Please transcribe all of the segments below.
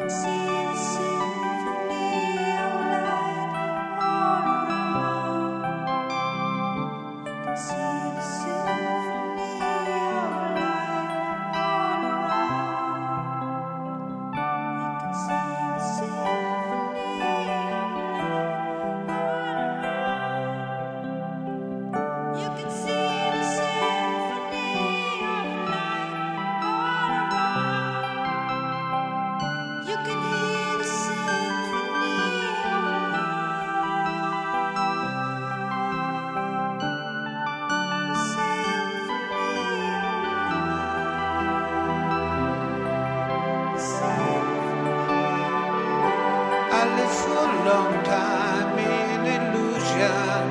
Long time in illusion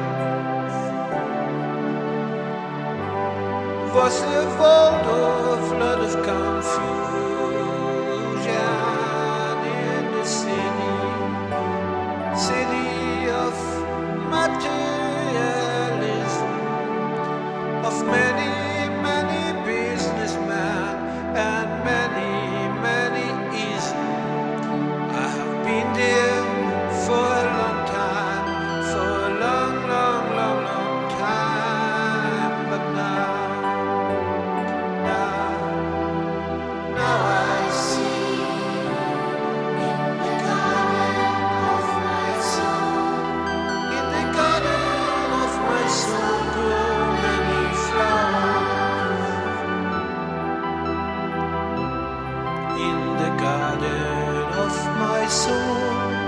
was a world of flood of confusion in the city of materialism, of many businessmen and many isms. I have been there for a long time, for a long time, but now I see in the garden of my soul, in the garden of my soul grow many flowers. In the garden of my soul,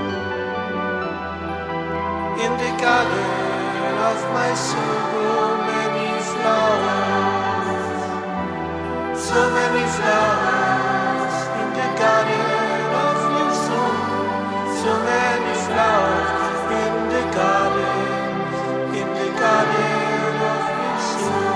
in the garden of my soul grow many flowers, so many flowers. In the garden of your soul, so many flowers. In the garden of your soul.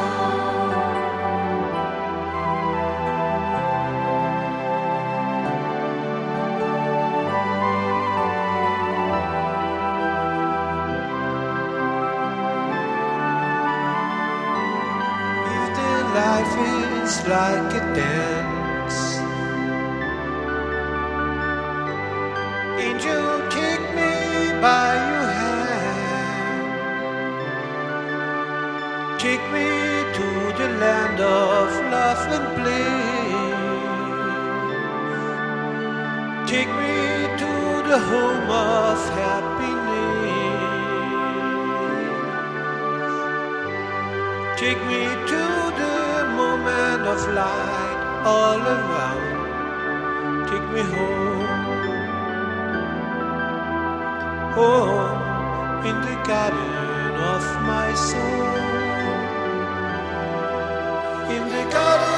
Life is like a dance. Angel, take me by your hand. Take me to the land of love and play. Take me to the home of happiness. Take me to the moment of light all around. Take me home in the garden of my soul, in the garden